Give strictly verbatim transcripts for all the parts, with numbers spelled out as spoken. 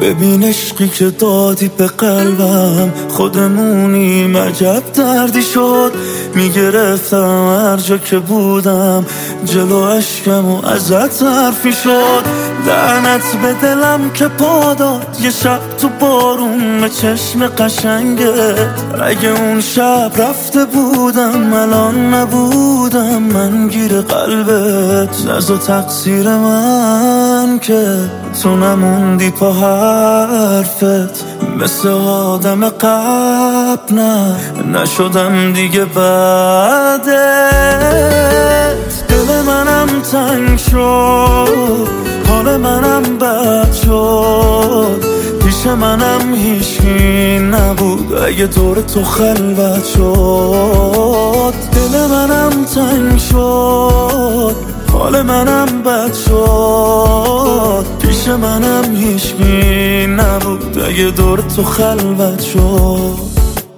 ببین عشقی که دادی به قلبم، خودمونیم عجب دردی شد. میگرفتم هر جا که بودم، جلو عشقم و ازت حرفی شد. لعنت به دلم که پا داد یه شب تو بارون به چشم قشنگت. اگه اون شب رفته بودم الان نبودم من گیر قلبت. نزا تقصیر من که تو نموندی پا حرفت. مثل آدم قبل نه نشدم دیگه بعدت. دل منم تنگ شد، حال منم بد شد. پیش منم هیچکی نبود اگه دور تو خلوت شد. دل منم تنگ شد، حال منم بد شد. پیش منم هیچکی نبود اگه دور تو خلوت شد.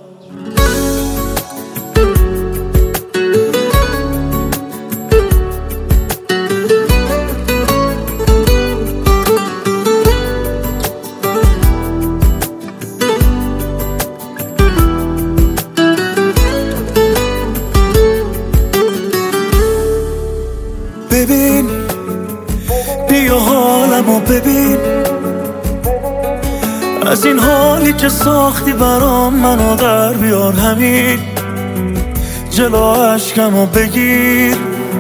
ببین بیا حالمو ببین، از این حالی که ساختی برام منو در بیار. همین جلو عشقمو بگیر،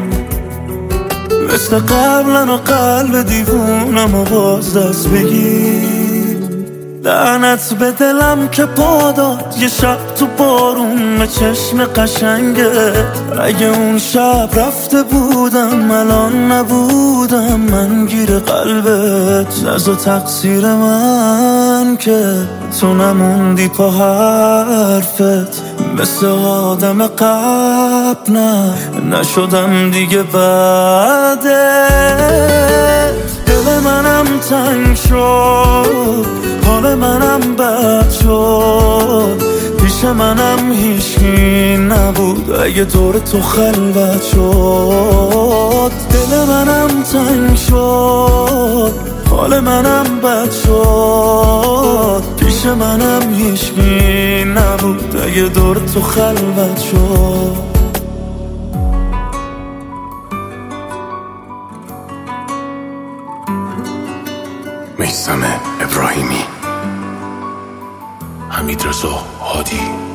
مثل قبلن و قلب دیوونمو باز دست بگیر. لعنت به دلم که پا داد یه شب تو بارون به چشم قشنگت. اگه اون شب رفته بودم الان نبودم من گیر قلبت. نزا تقصیر من که تو نموندی پا حرفت. مثل آدم قبل نه نشدم دیگه بعدت. دل منم تنگ شد، حال منم بد شد. پیش منم هیچکی نبود اگه دور تو خلوت شد. دل منم تنگ شد، حال منم بد شد. پیش منم هیچکی نبود اگه دور تو خلوت شد. میثم ابراهیمی، حمیدرضا هادی.